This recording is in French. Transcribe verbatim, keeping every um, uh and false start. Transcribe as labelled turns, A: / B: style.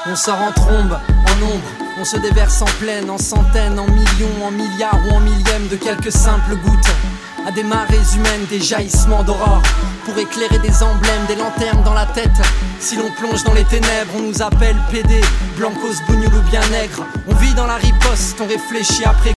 A: On sort en trombe, en ombre, on se déverse en pleine, en centaines, en millions, en milliards ou en millièmes de quelques simples gouttes. À des marées humaines, des jaillissements d'aurore, pour éclairer des emblèmes, des lanternes dans la tête. Si l'on plonge dans les ténèbres, on nous appelle P D, Blancos, Bougnoul ou bien nègre. On vit dans la riposte, on réfléchit après